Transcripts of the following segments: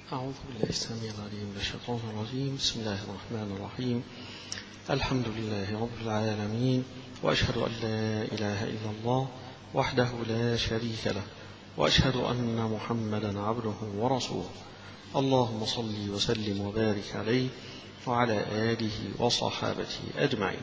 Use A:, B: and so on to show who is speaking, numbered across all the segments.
A: أعوذ بالله السميع العليم من الشيطان الرجيم. بسم الله الرحمن الرحيم. الحمد لله رب العالمين، وأشهد أن لا إله إلا الله وحده لا شريك له، وأشهد أن محمدا عبده ورسوله. اللهم صل وسلم وبارك عليه وعلى آله وصحابته أجمعين.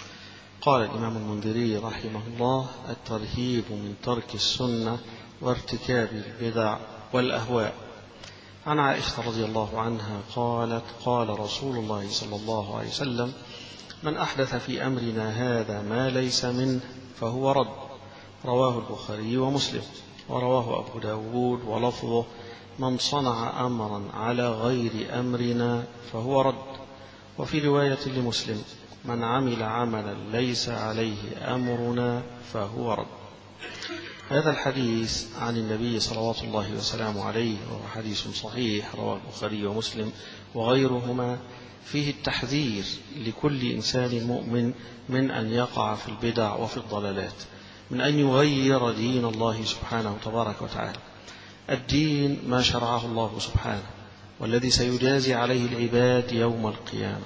A: قال الإمام المنذري رحمه الله: الترهيب من ترك السنة وارتكاب البدع والأهواء. عن عائشة رضي الله عنها قالت: قال رسول الله صلى الله عليه وسلم: من أحدث في أمرنا هذا ما ليس منه فهو رد. رواه البخاري ومسلم. ورواه أبو داود ولفظه: من صنع أمرا على غير أمرنا فهو رد. وفي رواية لمسلم: من عمل عملا ليس عليه أمرنا فهو رد. هذا الحديث عن النبي صلوات الله وسلامه عليه وهو حديث صحيح رواه البخاري ومسلم وغيرهما، فيه التحذير لكل إنسان مؤمن من أن يقع في البدع وفي الضلالات، من أن يغير دين الله سبحانه تبارك وتعالى. الدين ما شرعه الله سبحانه، والذي سيجازي عليه العباد يوم القيامة.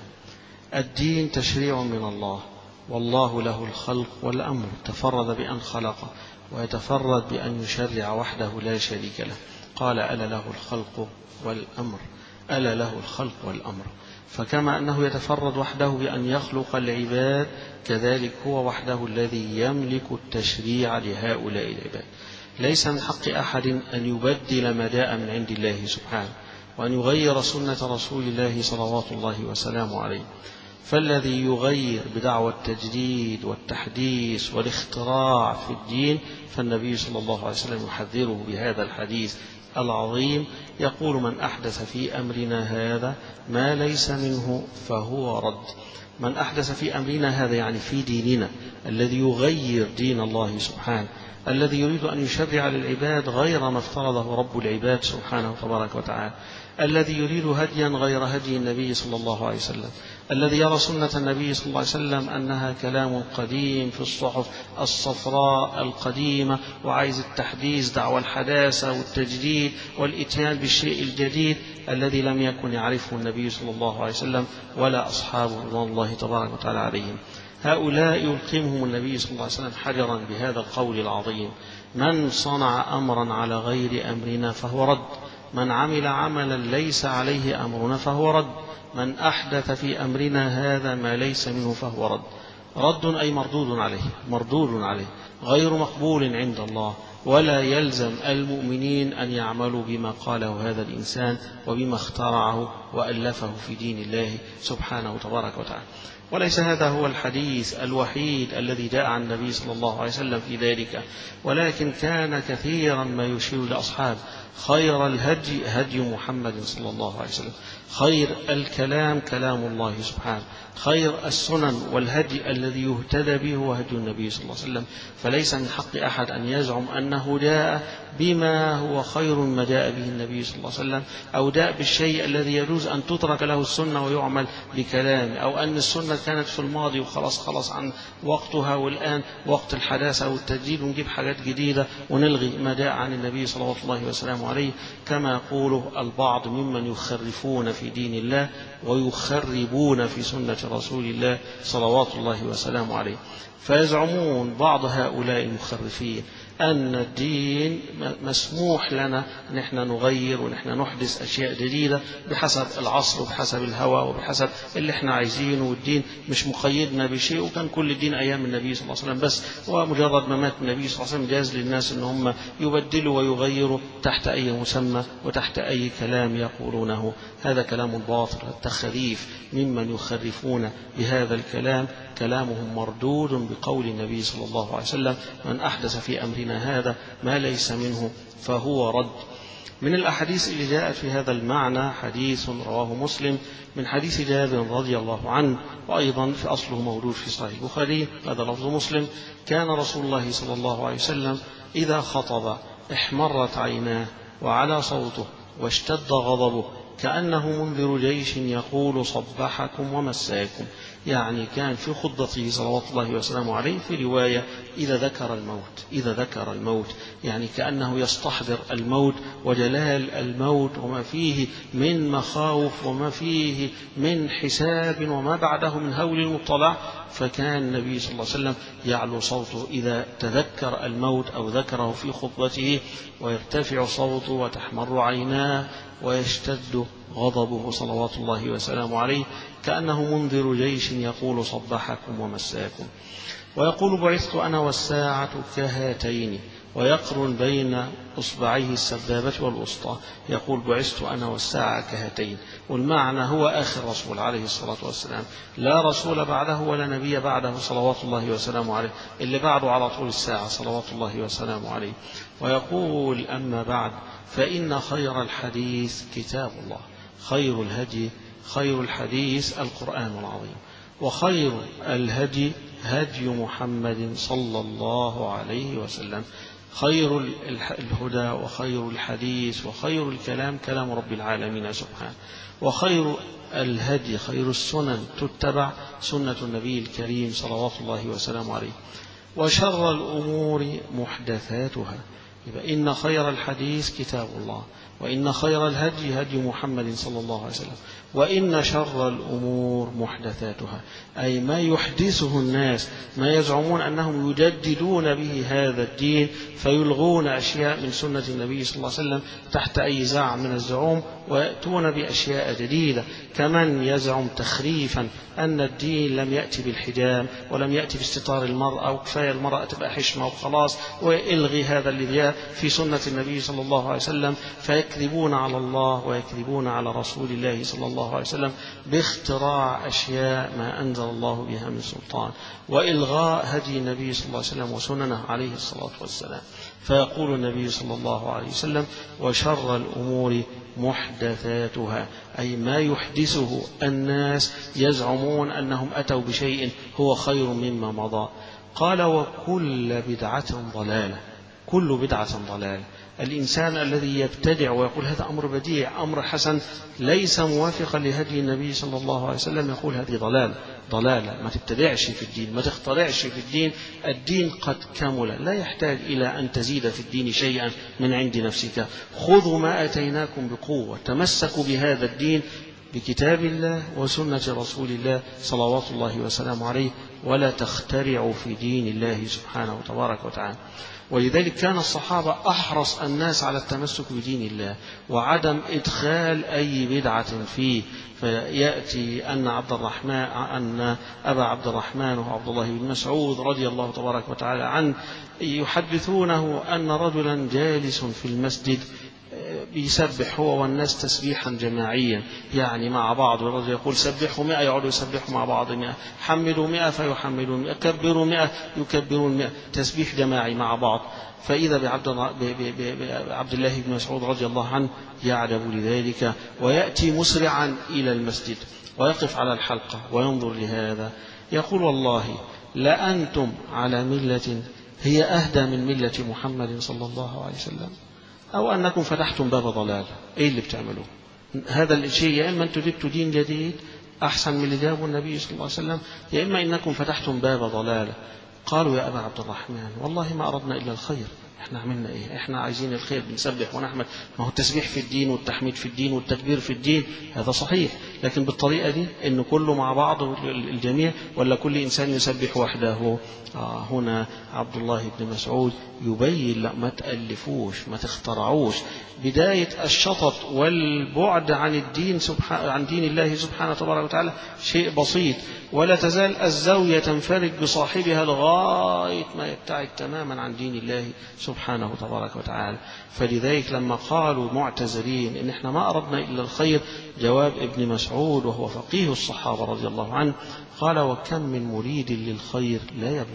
A: الدين تشريع من الله، والله له الخلق والأمر، تفرد بأن خلقه ويتفرد بأن يشرع وحده لا شريك له. قال: ألا له الخلق والأمر، ألا له الخلق والأمر. فكما أنه يتفرد وحده بأن يخلق العباد، كذلك هو وحده الذي يملك التشريع لهؤلاء العباد. ليس من حق أحد أن يبدل ما جاء من عند الله سبحانه، وأن يغير سنة رسول الله صلوات الله وسلامه عليه. فالذي يغير بدعوى التجديد والتحديث والاختراع في الدين، فالنبي صلى الله عليه وسلم يحذره بهذا الحديث العظيم، يقول: من أحدث في أمرنا هذا ما ليس منه فهو رد. من أحدث في أمرنا هذا يعني في ديننا، الذي يغير دين الله سبحانه، الذي يريد أن يشرع للعباد غير ما افترضه رب العباد سبحانه تبارك وتعالى، الذي يريد هديا غير هدي النبي صلى الله عليه وسلم، الذي يرى سنة النبي صلى الله عليه وسلم أنها كلام قديم في الصحف الصفراء القديمة، وعايز التحديث، دعوى الحداثة والتجديد والإتيان بالشيء الجديد الذي لم يكن يعرفه النبي صلى الله عليه وسلم ولا أصحابه رضوان الله تبارك وتعالى عليهم. هؤلاء يلقمهم النبي صلى الله عليه وسلم حجرا بهذا القول العظيم: من صنع أمرا على غير أمرنا فهو رد. من عمل عملا ليس عليه أمرنا فهو رد. من أحدث في أمرنا هذا ما ليس منه فهو رد. رد أي مردود عليه، مردود عليه، غير مقبول عند الله. ولا يلزم المؤمنين أن يعملوا بما قاله هذا الإنسان وبما اخترعه وألفه في دين الله سبحانه تبارك وتعالى. وليس هذا هو الحديث الوحيد الذي جاء عن النبي صلى الله عليه وسلم في ذلك، ولكن كان كثيرا ما يشير لأصحاب: خير الهدي هدي محمد صلى الله عليه وسلم، خير الكلام كلام الله سبحانه، خير السنن والهدي الذي يهتدى به هو هدي النبي صلى الله عليه وسلم. فليس من حق أحد أن يزعم أنه جاء بما هو خير ما جاء به النبي صلى الله عليه وسلم، أو جاء بالشيء الذي يجوز أن تترك له السنة ويعمل بكلامه، أو أن السنة كانت في الماضي وخلاص عن وقتها، والآن وقت الحداثة والتجديد ونجيب حاجات جديدة ونلغي ما جاء عن النبي صلى الله عليه وسلم عليه، كما يقوله البعض ممن يخرفون في دين الله ويخربون في سنة رسول الله صلوات الله وسلامه عليه. فيزعمون بعض هؤلاء المخرفين أن الدين مسموح لنا أن احنا نغير ونحن نحدث أشياء جديدة بحسب العصر وبحسب الهوى وبحسب اللي احنا عايزينه، والدين مش مقيدنا بشيء، وكان كل الدين أيام النبي صلى الله عليه وسلم بس، ومجرد ما مات النبي صلى الله عليه وسلم جاز للناس أن هم يبدلوا ويغيروا تحت أي مسمى وتحت أي كلام يقولونه. هذا كلام باطل. التخريف ممن يخرفون بهذا الكلام كلامهم مردود بقول النبي صلى الله عليه وسلم: من أحدث في أمرنا هذا ما ليس منه فهو رد. من الأحاديث اللي جاءت في هذا المعنى حديث رواه مسلم من حديث جابر رضي الله عنه، وأيضا في أصله موجود في صحيح البخاري، هذا لفظ مسلم: كان رسول الله صلى الله عليه وسلم إذا خطب احمرت عيناه وعلى صوته واشتد غضبه كأنه منذر جيش يقول صبحكم ومساكم. يعني كان في خطبته صلوات الله وسلامه عليه في رواية إذا ذكر الموت يعني كأنه يستحضر الموت وجلال الموت وما فيه من مخاوف وما فيه من حساب وما بعده من هول المطلع. فكان النبي صلى الله عليه وسلم يعلو صوته إذا تذكر الموت أو ذكره في خطبته، ويرتفع صوته وتحمر عيناه ويشتد غضبه صلوات الله وسلامه عليه، كأنه منذر جيش يقول صبحكم ومساكم. ويقول بعثت أنا والساعة كهاتين، ويقرن بين أصبعيه السبابة والوسطى، يقول بعثت أنا والساعة كهاتين. والمعنى هو آخر رسول عليه الصلاة والسلام، لا رسول بعده ولا نبي بعده صلوات الله وسلامه عليه، اللي بعده على طول الساعة صلوات الله وسلامه عليه. ويقول أما بعد فإن خير الحديث كتاب الله، خير الهدي خير الحديث القرآن العظيم، وخير الهدي هدي محمد صلى الله عليه وسلم، خير الهدى وخير الحديث وخير الكلام كلام رب العالمين سبحانه، وخير الهدي خير السنن تتبع سنة النبي الكريم صلوات الله وسلامه عليه، وشر الأمور محدثاتها. يبقى إن خير الحديث كتاب الله، وإن خير الهدي هدي محمد صلى الله عليه وسلم، وإن شر الأمور محدثاتها، أي ما يحدثه الناس، ما يزعمون أنهم يجددون به هذا الدين فيلغون أشياء من سنة النبي صلى الله عليه وسلم تحت أي زعم من الزعوم، ويأتون بأشياء جديدة، كمن يزعم تخريفا أن الدين لم يأتي بالحجاب ولم يأتي باستطار المرأة، وكفاية المرأة تبقى حشمة وخلاص، ويلغي هذا الذي جاء في سنة النبي صلى الله عليه وسلم، فيكذبون على الله ويكذبون على رسول الله صلى الله عليه وسلم باختراع أشياء ما أنزل الله بها من سلطان، وإلغاء هدي النبي صلى الله عليه وسلم وسننه عليه الصلاة والسلام. فيقول النبي صلى الله عليه وسلم وشر الأمور محدثاتها، أي ما يحدثه الناس يزعمون أنهم أتوا بشيء هو خير مما مضى. قال وكل بدعة ضلالة، كل بدعة ضلالة. الإنسان الذي يبتدع ويقول هذا أمر بديع أمر حسن ليس موافقا لهدي النبي صلى الله عليه وسلم، يقول هذه ضلالة، ما تبتدعش في الدين، ما تخترعش في الدين، الدين قد كمل، لا يحتاج إلى أن تزيد في الدين شيئا من عند نفسك. خذوا ما أتيناكم بقوة، تمسكوا بهذا الدين بكتاب الله وسنة رسول الله صلوات الله وسلامه عليه، ولا تخترعوا في دين الله سبحانه وتبارك وتعالى. ولذلك كان الصحابة أحرص الناس على التمسك بدين الله وعدم إدخال أي بدعة فيه. فيأتي أن أبا عبد الرحمن وعبد الله بن مسعود رضي الله تبارك وتعالى عنه يحدثونه أن رجلا جالس في المسجد بيسبح هو والناس تسبيحا جماعيا، يعني مع بعض، والرجل يقول سبحوا 100 يقعدوا يسبحوا مع بعض 100، حمدوا 100 فيحمدون 100، كبروا 100 يكبرون 100، تسبيح جماعي مع بعض. فإذا بعبد الله بن مسعود رضي الله عنه يعجب لذلك، ويأتي مسرعا إلى المسجد ويقف على الحلقة وينظر لهذا، يقول والله لأنتم على ملة هي أهدى من ملة محمد صلى الله عليه وسلم، أو أنكم فتحتم باب ضلال. إيه اللي بتعملوه؟ هذا الشيء يا إما أنتم جبتوا دين جديد أحسن من اللي جابه النبي صلى الله عليه وسلم، يا إما إنكم فتحتم باب ضلال. قالوا يا أبا عبد الرحمن والله ما أردنا إلا الخير، احنا عملنا ايه؟ احنا عايزين الخير، بنسبح ونحمد، ما هو التسبيح في الدين والتحميد في الدين والتكبير في الدين، هذا صحيح، لكن بالطريقة دي إنه كله مع بعض الجميع، ولا كل إنسان يسبح وحده؟ هنا عبد الله بن مسعود يبين لا، ما تألفوش، ما تخترعوش. بداية الشطط والبعد عن الدين عن دين الله سبحانه وتبارك وتعالى شيء بسيط، ولا تزال الزاوية تنفرد بصاحبها لغاية ما يبتعد تماما عن دين الله سبحانه وتبارك وتعالى. فلذلك لما قالوا معتذرين إن احنا ما أردنا إلا الخير، جواب ابن مسعود وهو فقيه الصحابة رضي الله عنه قال وكم من مريد للخير لا يبلغه،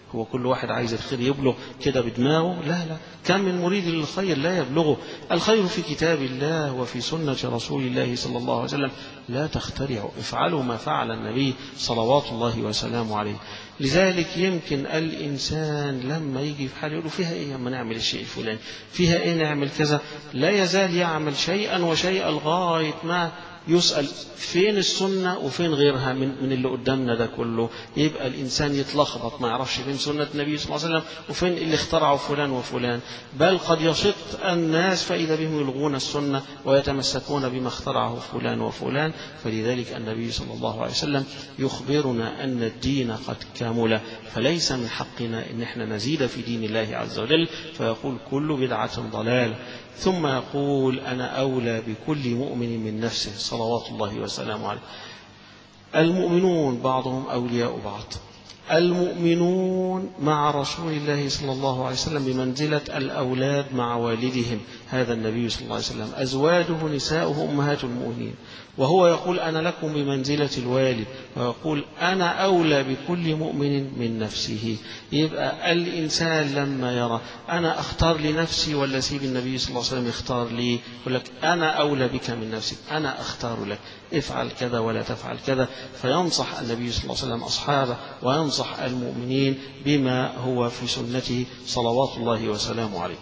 A: هو كل واحد عايز الخير يبلغ كده بدماغه؟ لا لا، كم من مريد للخير لا يبلغه. الخير في كتاب الله وفي سنة رسول الله صلى الله عليه وسلم، لا تخترعوا، افعلوا ما فعل النبي صلوات الله وسلامه عليه. لذلك يمكن الإنسان لما يجي في حال يقول فيها إيه لما نعمل الشيء الفلاني، فيها إيه نعمل كذا، لا يزال يعمل شيئا وشيئا لغاية ما يسأل فين السنة وفين غيرها من اللي قدامنا ده كله. يبقى الإنسان يتلخبط، ما يعرفش فين سنة النبي صلى الله عليه وسلم وفين اللي اخترعوا فلان وفلان. بل قد يشط الناس فإذا بهم يلغون السنة ويتمسكون بما اخترعه فلان وفلان. فلذلك النبي صلى الله عليه وسلم يخبرنا أن الدين قد كامل، فليس من حقنا أن احنا نزيد في دين الله عز وجل، فيقول كل بدعة ضلالة. ثم يقول أنا أولى بكل مؤمن من نفسه صلوات الله وسلامه عليه. المؤمنون بعضهم أولياء بعض. المؤمنون مع رسول الله صلى الله عليه وسلم بمنزلة الأولاد مع والدهم، هذا النبي صلى الله عليه وسلم أزواجه نساؤه أمهات المؤمنين، وهو يقول أنا لكم بمنزلة الوالد، ويقول أنا أولى بكل مؤمن من نفسه. يبقى الإنسان لما يرى أنا أختار لنفسي ولا سيب النبي صلى الله عليه وسلم يختار لي، يقول لك أنا أولى بك من نفسك، أنا أختار لك، افعل كذا ولا تفعل كذا. فينصح النبي صلى الله عليه وسلم أصحابه وينصح المؤمنين بما هو في سنته صلوات الله وسلامه عليه.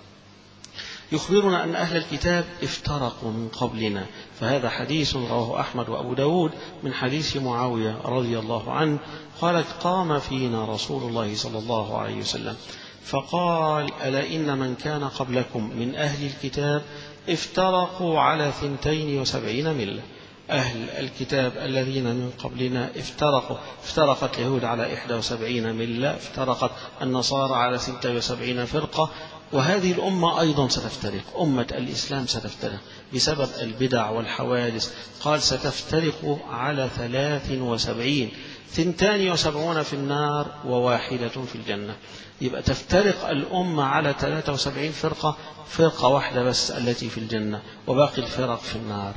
A: يخبرنا أن أهل الكتاب افترقوا من قبلنا، فهذا حديث رواه أحمد وأبو داود من حديث معاوية رضي الله عنه قال قام فينا رسول الله صلى الله عليه وسلم فقال ألا إن من كان قبلكم من أهل الكتاب افترقوا على 72 ملة. أهل الكتاب الذين من قبلنا افترقت اليهود على 71 ملة، افترقت النصارى على 76 فرقة، وهذه الأمة أيضا ستفترق، أمة الإسلام ستفترق بسبب البدع والحوادث. قال ستفترق على 73، 72 في النار وواحدة في الجنة. يبقى تفترق الأمة على 73 فرقة، فرقة واحدة بس التي في الجنة وباقي الفرق في النار.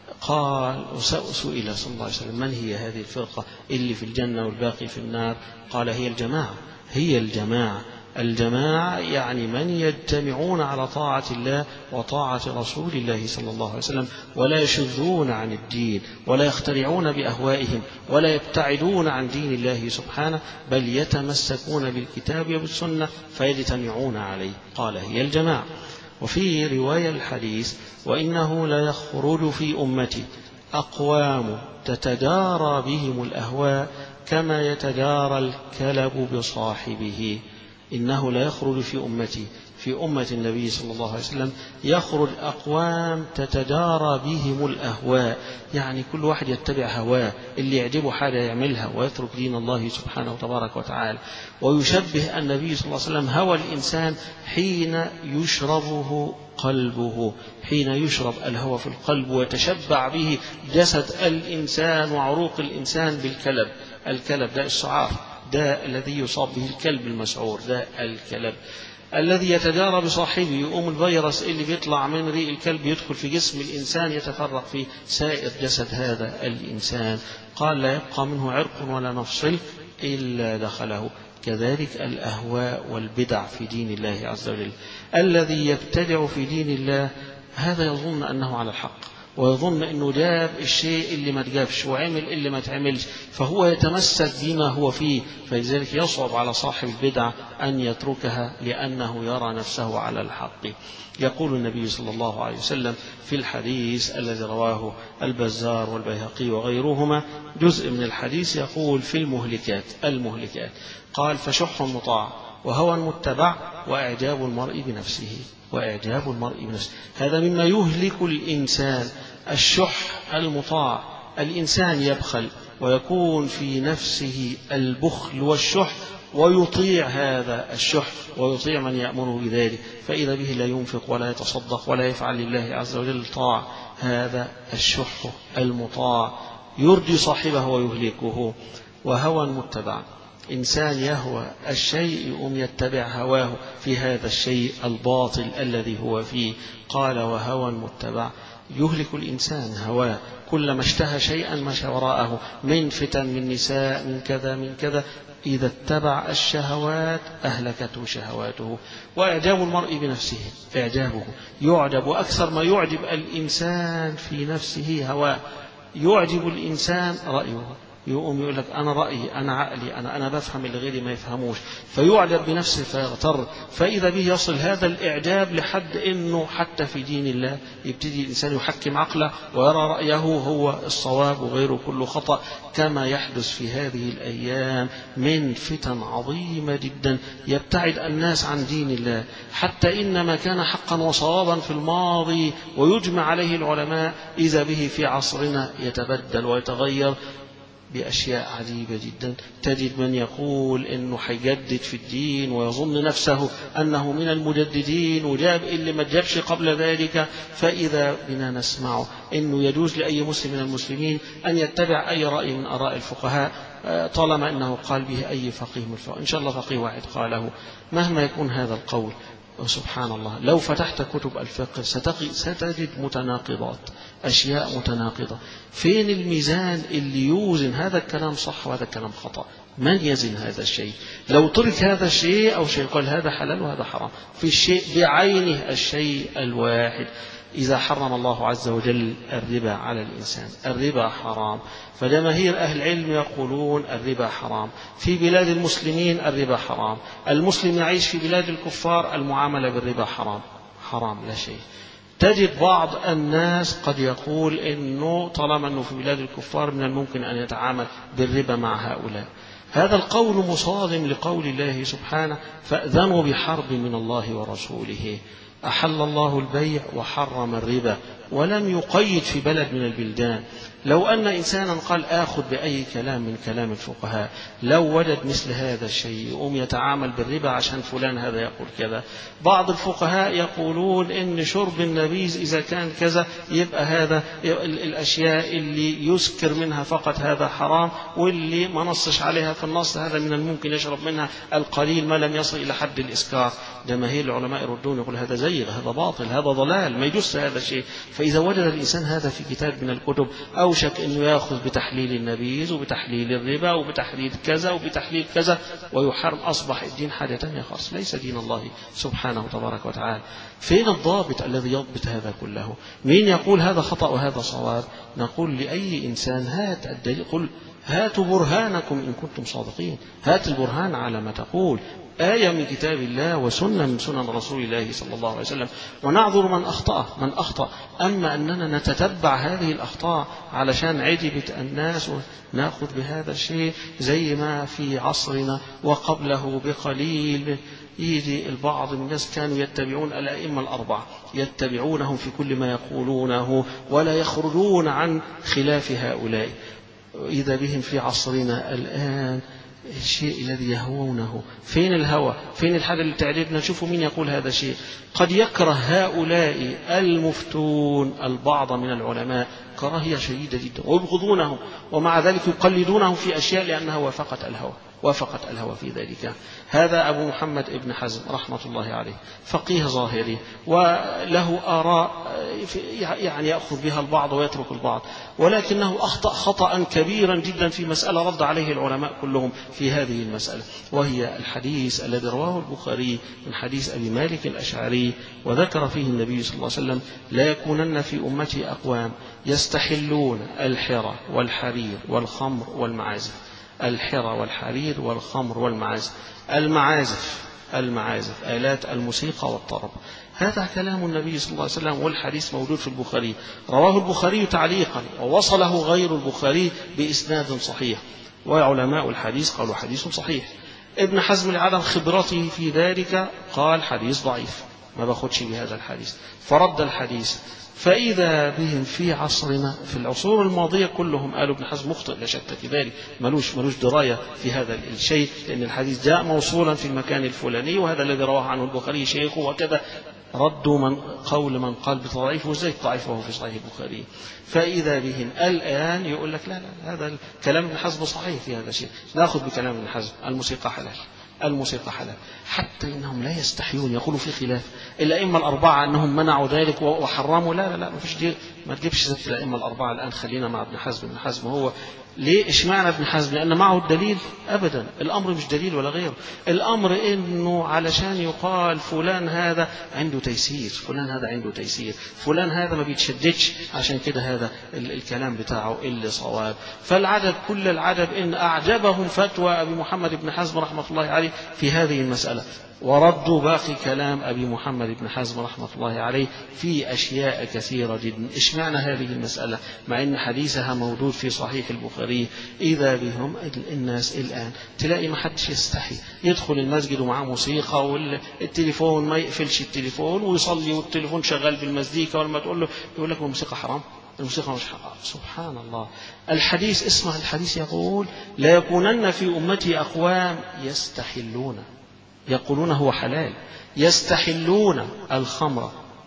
A: قال سئل صلى الله عليه وسلم من هي هذه الفرقة اللي في الجنة والباقي في النار؟ قال هي الجماعة، هي الجماعة. الجماعة يعني من يجتمعون على طاعة الله وطاعة رسول الله صلى الله عليه وسلم، ولا يشذون عن الدين ولا يخترعون بأهوائهم ولا يبتعدون عن دين الله سبحانه، بل يتمسكون بالكتاب وبالسنة فيجتمعون عليه. قال هي الجماعة. وفي رواية الحديث وإنه لا يخرج في أمتي أقوام تتدارى بهم الأهواء كما يتدارى الكلب بصاحبه. إنه لا يخرج في أمتي، في أمة النبي صلى الله عليه وسلم يخرج أقوام تتدارى بهم الأهواء، يعني كل واحد يتبع هواه، اللي يعجبه حاجة يعملها ويترك دين الله سبحانه وتبارك وتعالى. ويشبه النبي صلى الله عليه وسلم هوى الإنسان حين يشربه قلبه، حين يشرب الهوى في القلب ويتشبع به جسد الإنسان وعروق الإنسان بالكلب. الكلب ده السعار، ده الذي يصاب به الكلب المسعور، ده الكلب الذي يتدارى بصاحبه. يقوم الفيروس اللي بيطلع من ريق الكلب يدخل في جسم الإنسان يتفرق في سائر جسد هذا الإنسان. قال لا يبقى منه عرق ولا مفصل إلا دخله. كذلك الأهواء والبدع في دين الله عز وجل. الذي يبتدع في دين الله هذا يظن أنه على الحق، ويظن أنه جاب الشيء اللي ما تجابش وعمل اللي ما تعملش، فهو يتمسك بما هو فيه. فلذلك يصعب على صاحب البدع أن يتركها لأنه يرى نفسه على الحق. يقول النبي صلى الله عليه وسلم في الحديث الذي رواه البزار والبيهقي وغيرهما جزء من الحديث، يقول في المهلكات قال فشح مطاع وهوى متبع وإعجاب المرء بنفسه. هذا مما يهلك الإنسان، الشح المطاع. الإنسان يبخل ويكون في نفسه البخل والشح ويطيع هذا الشح ويطيع من يأمره بذلك، فإذا به لا ينفق ولا يتصدق ولا يفعل لله عز وجل طاعة. هذا الشح المطاع يرجي صاحبه ويهلكه. وهوى متبع، إنسان يهوى الشيء يقوم يتبع هواه في هذا الشيء الباطل الذي هو فيه. قال وهوى متبع يهلك الإنسان هواه، كلما اشتهى شيئا مشى وراءه، من فتن، من نساء، من كذا من كذا. إذا اتبع الشهوات أهلكته شهواته. وإعجاب المرء بنفسه، إعجابه يعجب، وأكثر ما يعجب الإنسان في نفسه هواه. يعجب الإنسان رأيه، يقوم يقول لك أنا رأيي، أنا عقلي، أنا بفهم اللي غيري ما يفهموش، فيعجب بنفسه فيغتر. فإذا به يصل هذا الإعجاب لحد إنه حتى في دين الله يبتدي الإنسان يحكم عقله ويرى رأيه هو الصواب وغيره كله خطأ، كما يحدث في هذه الأيام من فتن عظيمة جدا يبتعد الناس عن دين الله، حتى إن ما كان حقا وصوابا في الماضي ويجمع عليه العلماء إذا به في عصرنا يتبدل ويتغير بأشياء عجيبة جدا. تجد من يقول إنه حيجدد في الدين ويظن نفسه أنه من المجددين وجاب اللي ما جابش قبل ذلك. فإذا بنا نسمع إنه يجوز لأي مسلم من المسلمين أن يتبع أي رأي من آراء الفقهاء طالما أنه قال به أي فقيه من الفقهاء، إن شاء الله فقيه واحد قاله مهما يكون هذا القول. وسبحان الله لو فتحت كتب الفقه ستجد متناقضات، أشياء متناقضة. فين الميزان اللي يوزن هذا الكلام صح وهذا الكلام خطأ؟ من يزن هذا الشيء؟ لو ترك هذا الشيء أو شيء قال هذا حلال وهذا حرام في الشيء بعينه الشيء الواحد. إذا حرم الله عز وجل الربا على الإنسان، الربا حرام، فجماهير أهل العلم يقولون الربا حرام. في بلاد المسلمين الربا حرام، المسلم يعيش في بلاد الكفار المعاملة بالربا حرام، حرام لا شيء. تجد بعض الناس قد يقول إنه طالما أنه في بلاد الكفار من الممكن أن يتعامل بالربا مع هؤلاء. هذا القول مصادم لقول الله سبحانه فأذنوا بحرب من الله ورسوله. أحل الله البيع وحرم الربا ولم يقيد في بلد من البلدان. لو أن إنسانا قال آخذ بأي كلام من كلام الفقهاء، لو وجد مثل هذا الشيء يقوم يتعامل بالربا عشان فلان هذا يقول كذا. بعض الفقهاء يقولون إن شرب النبيذ إذا كان كذا يبقى هذا الأشياء اللي يسكر منها فقط هذا حرام، واللي ما نصش عليها في النص هذا من الممكن يشرب منها القليل ما لم يصل إلى حد الإسكار. جماهير العلماء يردون يقول هذا زيغ، هذا باطل، هذا ضلال، ما يجوز هذا الشيء. فإذا وجد الإنسان هذا في كتاب من الكتب أوشك أنه يأخذ بتحليل النبيذ وبتحليل الربا وبتحليل كذا وبتحليل كذا ويحرم. أصبح الدين حاجة تانية خاص، ليس دين الله سبحانه تبارك وتعالى. فين الضابط الذي يضبط هذا كله؟ مين يقول هذا خطأ وهذا صواب؟ نقول لأي إنسان هات الدليل، قل هاتوا برهانكم إن كنتم صادقين، هات البرهان على ما تقول، آية من كتاب الله وسنة من سنن رسول الله صلى الله عليه وسلم، ونعذر من أخطأ. أما أننا نتتبع هذه الأخطاء علشان عجبت الناس ونأخذ بهذا الشيء زي ما في عصرنا وقبله بقليل يجي البعض من الناس كانوا يتبعون الأئمة الأربعة، يتبعونهم في كل ما يقولونه ولا يخرجون عن خلاف هؤلاء. إذا بهم في عصرنا الآن الشيء الذي يهوونه، فين الهوى؟ فين الحاجة اللي تعجبنا؟ شوفوا مين يقول هذا الشيء. قد يكره هؤلاء المفتون البعض من العلماء كراهية شديدة جدا ويبغضونهم، ومع ذلك يقلدونهم في أشياء لأنها وافقت الهوى في ذلك. هذا أبو محمد ابن حزم رحمة الله عليه، فقيه ظاهري وله آراء يعني يأخذ بها البعض ويترك البعض، ولكنه أخطأ خطأ كبيرا جدا في مسألة رد عليه العلماء كلهم في هذه المسألة، وهي الحديث الذي رواه البخاري من حديث أبي مالك الأشعري، وذكر فيه النبي صلى الله عليه وسلم لا يكونن في أمتي أقوام يستحلون الحرى والحرير والخمر والمعازف. الحرى والحرير والخمر والمعازف. المعازف آلات الموسيقى والطرب. هذا كلام النبي صلى الله عليه وسلم، والحديث موجود في البخاري، رواه البخاري تعليقا ووصله غير البخاري بإسناد صحيح، وعلماء الحديث قالوا حديث صحيح. ابن حزم لعدم خبرته في ذلك قال حديث ضعيف، ما باخدش بهذا الحديث، فرد الحديث. فإذا بهم في عصرنا في العصور الماضية كلهم قالوا ابن حزم مخطئ لا شك في ذلك، ملوش دراية في هذا الشيء، لأن الحديث جاء موصولا في المكان الفلاني وهذا الذي رواه عنه البخاري شيخه وكذا. ردوا قول من قال بضعيفه وزي ضعيفه في صحيح البخاري. فإذا بهم الآن يقول لك لا هذا الكلام ابن حزم صحيح في هذا الشيء، نأخذ بكلام ابن حزم، الموسيقى حلال، الموسيقى حلال، حتى إنهم لا يستحيون يقولوا في خلاف الأئمة الأربعة أنهم منعوا ذلك وحرموا. لا لا لا، ما فيش دي، ما تجيبش ست الأئمة الأربعة الآن، خلينا مع ابن حزم. ابن حزم هو ليه اشمعنى ابن حزم؟ لأن معه الدليل؟ أبدا، الأمر مش دليل ولا غيره، الأمر إنه علشان يقال فلان هذا عنده تيسير، فلان هذا عنده تيسير، فلان هذا ما بيتشددش، عشان كده هذا الكلام بتاعه اللي صواب. فالعدد كل العدد إن أعجبهم فتوى أبي محمد بن حزم رحمة الله عليه في هذه المسألة، وردوا باقي كلام أبي محمد بن حزم رحمة الله عليه في أشياء كثيرة جدا. اشمعنى هذه المسألة مع أن حديثها موجود في صحيح البخاري؟ إذا بهم الناس الآن تلاقي ما حدش يستحي يدخل المسجد ومعه موسيقى، والتليفون ما يقفلش التليفون ويصلي والتليفون شغال بالمزيكا، ولما تقول له يقول لك الموسيقى حرام، الموسيقى مش حرام. سبحان الله. الحديث، اسمع الحديث، يقول لا يكونن في أمتي أقوام يستحلون، يقولون هو حلال، يستحلون الخمر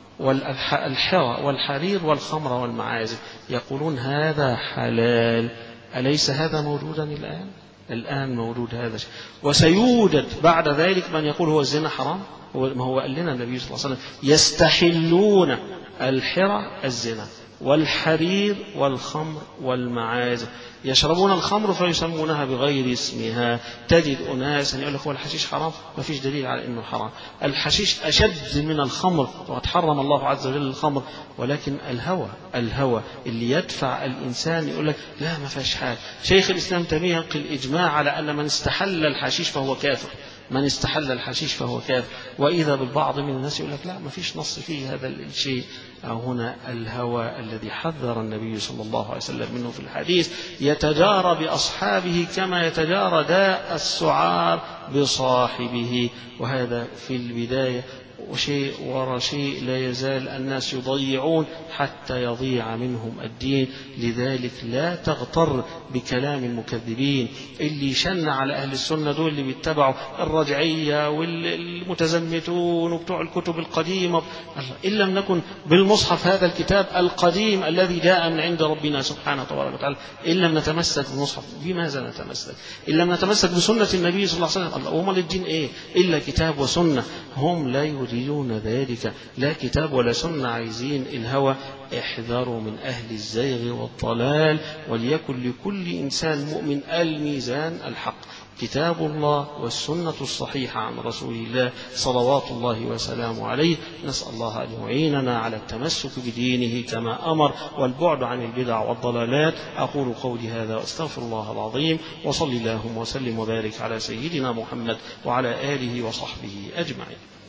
A: والحرى والحرير والخمر والمعازف، يقولون هذا حلال. أليس هذا موجودا الآن؟ الآن موجود هذا. وسيوجد بعد ذلك من يقول هو الزنا حرام. ما هو قال لنا النبي صلى الله عليه وسلم يستحلون الحرى الزنا والحرير والخمر والمعازف، يشربون الخمر فيسمونها بغير اسمها. تجد أناسا يقول لك هو الحشيش حرام، ما فيش دليل على أنه حرام. الحشيش أشد من الخمر، وقد حرم الله عز وجل الخمر، ولكن الهوى اللي يدفع الإنسان يقول لك لا ما فيش حاجة. شيخ الإسلام تيمية ينقل الإجماع على أن من استحل الحشيش فهو كافر، من استحل الحشيش فهو كافر. وإذا بالبعض من الناس يقول لك لا ما فيش نص فيه هذا الشيء. هنا الهوى الذي حذر النبي صلى الله عليه وسلم منه في الحديث يتجارى بأصحابه كما يتجارى داء السعار بصاحبه. وهذا في البداية، وشيء وراء شيء لا يزال الناس يضيعون حتى يضيع منهم الدين. لذلك لا تغتر بكلام المكذبين اللي شن على أهل السنة، دول اللي بيتبعوا الرجعية والمتزمتون وبتوع الكتب القديمة. إن لم نكن بالمصحف هذا الكتاب القديم الذي جاء من عند ربنا سبحانه وتعالى، إن لم نتمسك بالمصحف بماذا نتمسك؟ إن لم نتمسك بسنة النبي صلى الله عليه وسلم، وما الدين إيه إلا كتاب وسنة؟ هم لا يريدون ذلك، لا كتاب ولا سنة، عايزين الهوى. احذروا من أهل الزيغ والضلال، وليكن لكل إنسان مؤمن الميزان الحق، كتاب الله والسنة الصحيحة عن رسول الله صلوات الله وسلامه عليه. نسأل الله أن يعيننا على التمسك بدينه كما أمر، والبعد عن البدع والضلالات. أقول قولي هذا وأستغفر الله العظيم، وصل اللهم وسلم وبارك على سيدنا محمد وعلى آله وصحبه أجمعين.